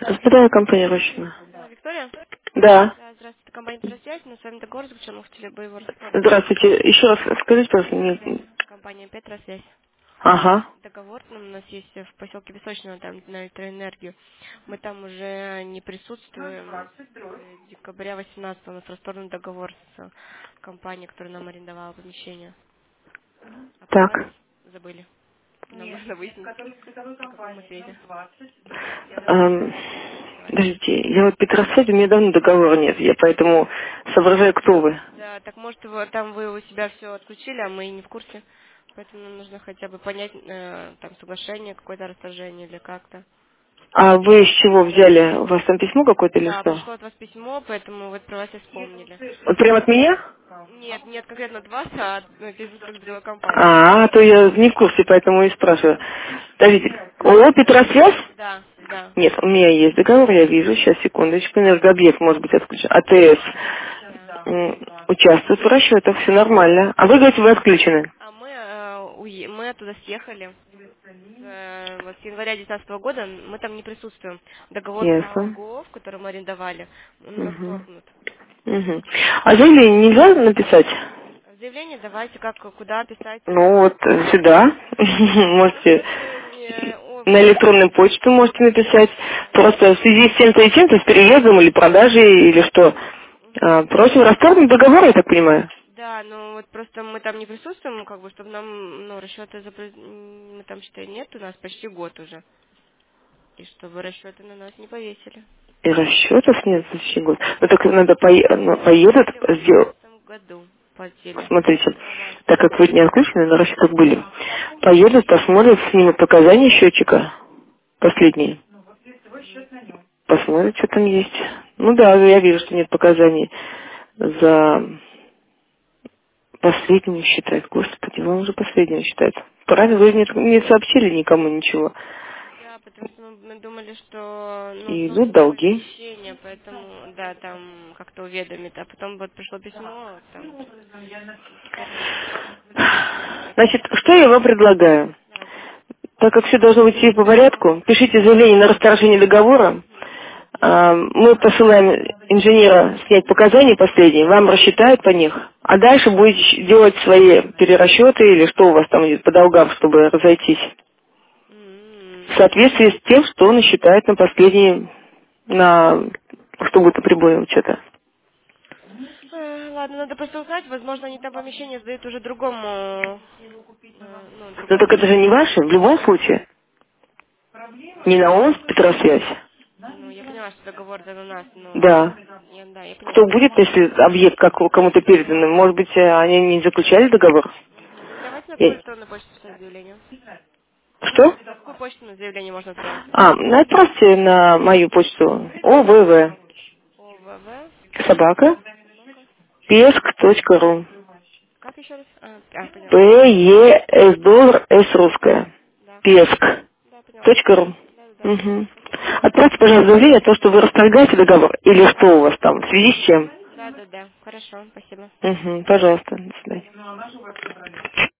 Здравия, компания Рощина. Виктория? Да. Да, здравствуйте, компания «Петросвязь». Мы с вами договор заключен, вы хотели бы его расторгнуть. Здравствуйте. Еще раз скажите, пожалуйста, Компания «Петросвязь». Ага. Договор у нас есть в поселке Песочного, там на электроэнергию. Мы там уже не присутствуем. С декабря 18 у нас расторгнут договор с компанией, которая нам арендовала помещение. Так. Опасались? Забыли. Нам нужно выяснить, на каком мы свете. Эм, Подождите, я вот Петросвязь, у меня давно договора нет, я поэтому соображаю, кто вы. Да, так может там вы у себя все отключили, а мы и не в курсе. Поэтому нам нужно хотя бы понять, там соглашение, какое-то расторжение или как-то. А вы из чего взяли? У вас там письмо какое-то или Да, что? пришло от вас письмо, поэтому вот про вас и вспомнили. Вот прямо от меня? Нет, нет конкретно от вас, а от из другой компании. А то я не в курсе, поэтому и спрашиваю. Подождите, ООО «Петросвязь»? Да, да, Нет, у меня есть договор, я вижу, сейчас, секундочку, энергообъект может быть отключен. АТС да. участвует в расчетах, все нормально. А вы говорите, вы отключены? А мы, мы оттуда съехали. Вот с января 2019 года мы там не присутствуем. Договор по Ясно. ОГОВ, который мы арендовали, он Угу. расторгнут. Угу. А заявление нельзя написать? Заявление давайте, куда писать. Ну вот сюда. Мы Можете просто не... на электронную почту можете написать. Просто в связи с тем-то и тем-то, с переездом или продажей, или что. Мгм. Просим расторгнуть договор, я так понимаю. Да, ну вот просто мы там не присутствуем, как бы, чтобы нам, расчеты мы там, считай, нет у нас почти год уже. И чтобы расчеты на нас не повесили. И расчетов нет за следующий год. Ну так надо Мы поедут, в сделать. 19 году платили Смотрите, за аванс. так как вы не отключены, на расчетах были, поедут, посмотрят, снимут показания счетчика, последние, Мгм. посмотрят, что там есть. Ну да, я вижу, что нет показаний за последнего считает. Господи, вам уже последнего считает. Правильно, вы не сообщили никому ничего. Да, потому что мы думали, что, И идут сносится долги. помещение, поэтому, да, там как-то уведомит. А потом вот пришло письмо, там, и теперь Значит, что я вам предлагаю? давайте. Так как все должно быть по порядку, пишите заявление на расторжение договора. Мгм. Мы посылаем инженера снять показания последние, вам рассчитают по них, а дальше будете делать свои перерасчеты или что у вас там идет по долгам, чтобы разойтись. В М. соответствии с тем, что он считает на последние, что будет по приборам учета. Ладно, надо просто узнать, возможно, они там помещение сдают уже другому, Но так другому. это же не ваше, в любом случае. Не на ООС Петросвязь. Ну, я поняла, что договор-то на нас, Да. да, я Кто поняла. будет, если объект как кому-то передан? Может быть, они не заключали договор? Мгм. Ну, давайте на какую Я- электронную почту писать заявление? Что? На какую почту на заявление можно отправить? Отправьте на мою почту ОВВ ОВВ, собака собака. песк.ру. Как еще раз? Поняла. ПЕС доллар С русская. Да, хорошо. Песк.ру. Да, поняла. Да. Угу. Спасибо. Отправьте, пожалуйста, заявление о том, что вы расторгаете договор, или что у вас там, в связи с чем. Да. Хорошо, спасибо. Угу. Пожалуйста, до свидания.